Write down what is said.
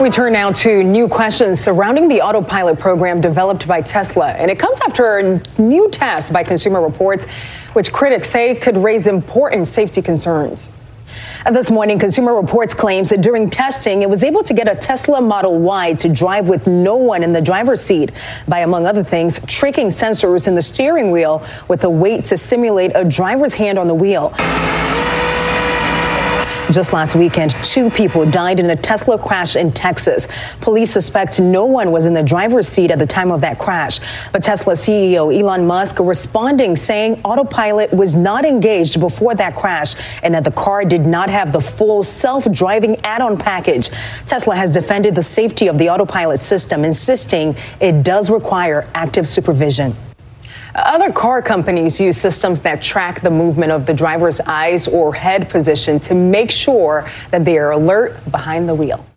We turn now to new questions surrounding the autopilot program developed by Tesla. And it comes after a new test by Consumer Reports, which critics say could raise important safety concerns. This morning, Consumer Reports claims that during testing, it was able to get a Tesla Model Y to drive with no one in the driver's seat by, among other things, tricking sensors in the steering wheel with a weight to simulate a driver's hand on the wheel. Just last weekend, 2 people died in a Tesla crash in Texas. Police suspect no one was in the driver's seat at the time of that crash. But Tesla CEO Elon Musk responding, saying autopilot was not engaged before that crash and that the car did not have the full self-driving add-on package. Tesla has defended the safety of the autopilot system, insisting it does require active supervision. Other car companies use systems that track the movement of the driver's eyes or head position to make sure that they are alert behind the wheel.